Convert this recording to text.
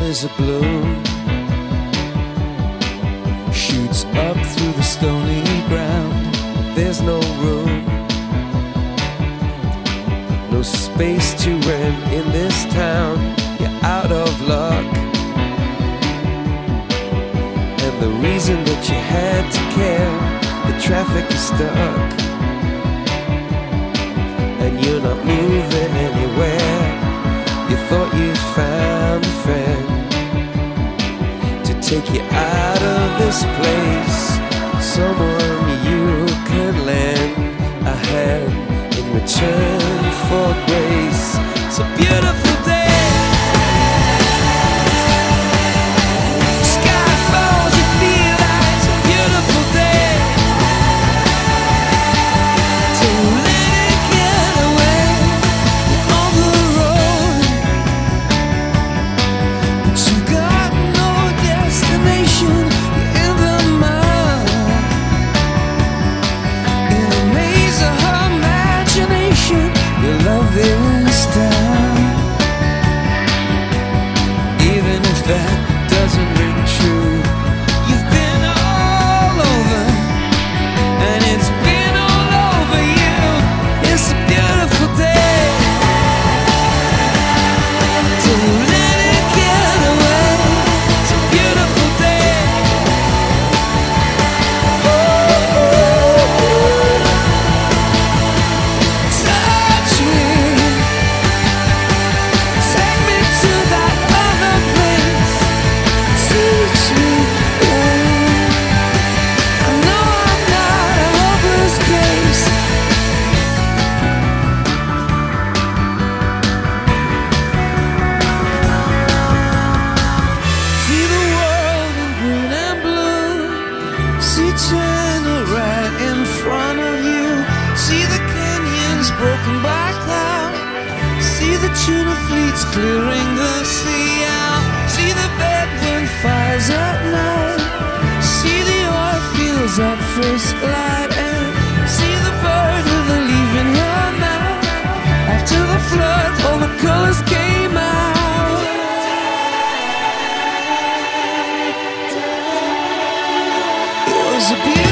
as a bloom shoots up through the stony ground. There's no room, no space to rent in this town. You're out of luck, and the reason that you had to care, the traffic is stuck, and you're not moving anywhere. You thought you found a friend to take you out of this place, someone you can lend a hand in return for grace. It's a beautiful day. Sky falls, you feel like it's a beautiful day. So let it get away on the road, but you've got no destination. You're in the mud, in the maze of her imagination. Your love is down, even if that doesn't ring true. You've been all over, and it's been all over you. It's a beautiful day. So let it get away. It's a beautiful day. Touch me, take me to that other place. Teach me, I know I'm not a hopeless case. See the world in green and blue. See China right in front of you. See the canyons broken by cloud. See the tuna fleets clearing the sea out. See the bedroom fires at night. See the oil fields at first light. And see the bird with a leaf in her mouth. After the flood, all the colors came out. It was a beautiful